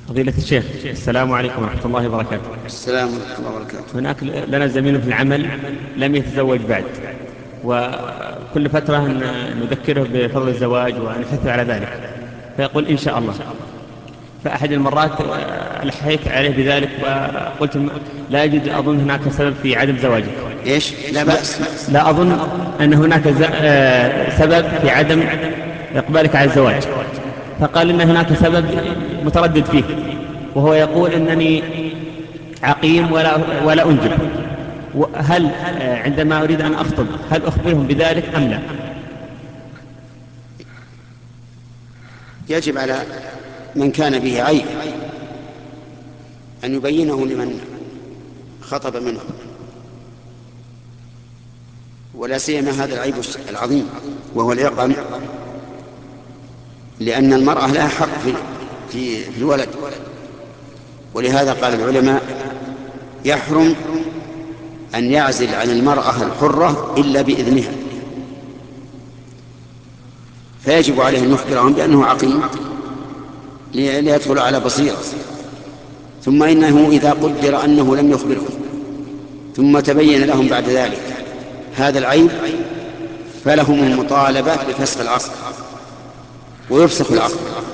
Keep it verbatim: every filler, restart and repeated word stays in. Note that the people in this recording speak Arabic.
فضيلة الشيخ، السلام عليكم ورحمة الله وبركاته. السلام ورحمة الله وبركاته. هناك لنا زميل في العمل لم يتزوج بعد، وكل فترة ن- نذكره بفضل الزواج ونحثه على ذلك، فيقول إن شاء الله. فأحد المرات آه، ألحيت عليه بذلك وقلت م- لا أجد أظن هناك سبب في عدم زواجك. إيش؟ لا لا, بأس. لا أظن أن هناك ز- آه، سبب في عدم إقبالك على الزواج. فقال إن هناك سبب متردد فيه، وهو يقول إنني عقيم ولا ولا أنجب. هل آه، عندما أريد أن أخطب هل أخبرهم بذلك أم لا؟ يجب على من كان به عيب أن يبينه لمن خطب منه، ولا سيما هذا العيب العظيم وهو العقم، لأن المرأة لها حق في في في الولد. ولهذا قال العلماء: يحرم أن يعزل عن المرأة الحرة إلا بإذنها، فيجب عليه أن يخبرهم بأنه عقيم ليدخل على بصيرة. ثم إنه إذا قدر أنه لم يخبرهم ثم تبين لهم بعد ذلك هذا العيب، فلهم المطالبة بفسخ العقد ويفسخ العقد.